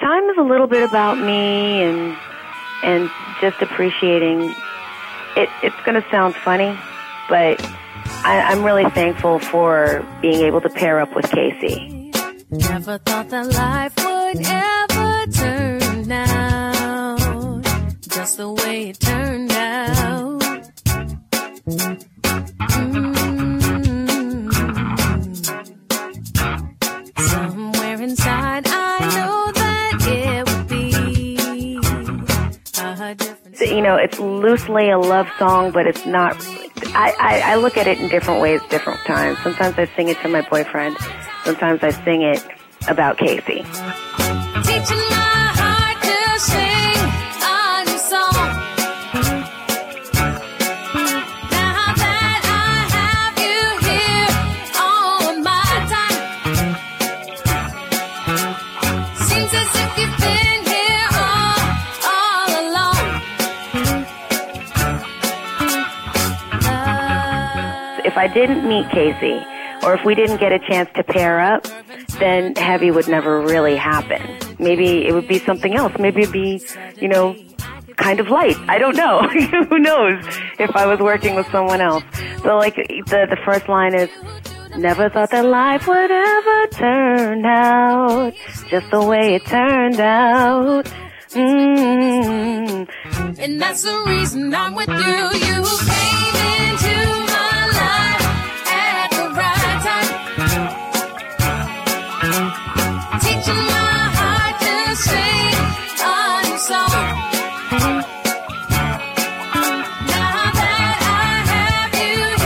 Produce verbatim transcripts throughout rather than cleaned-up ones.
time is a little bit about me and and just appreciating. It, it's going to sound funny, but I, I'm really thankful for being able to pair up with Casey. Never thought that life would ever turn out just the way it turned out. Mm-hmm. Somewhere inside, I know that it would be a different. You know, it's loosely a love song, but it's not. I, I, I look at it in different ways, different times. Sometimes I sing it to my boyfriend. Sometimes I sing it about Casey. Teaching my heart to sing a new song. Now that I have you here on my time, seems as if you've been here all, all along. Uh, if I didn't meet Casey, or if we didn't get a chance to pair up, then Heavy would never really happen. Maybe it would be something else. Maybe it'd be, you know, Kind of Light. I don't know. Who knows if I was working with someone else. So, like, the, the first line is, never thought that life would ever turn out just the way it turned out. Mm-hmm. And that's the reason I'm with you. You came into my life at the right time, teaching my heart to sing a new song. Now that I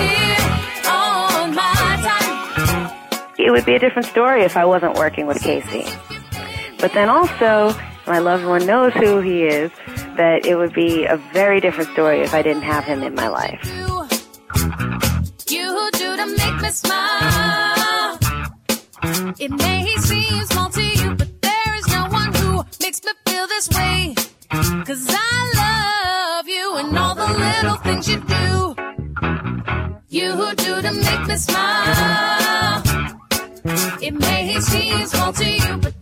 have you here on my time, It would be a different story if I wasn't working with Casey. But then also, my loved one knows who he is, that it would be a very different story if I didn't have him in my life. you, you do to make me smile. It may seem small to you, but there is no one who makes me feel this way. 'Cause I love you and all the little things you do. You do to make me smile. It may seem small to you, but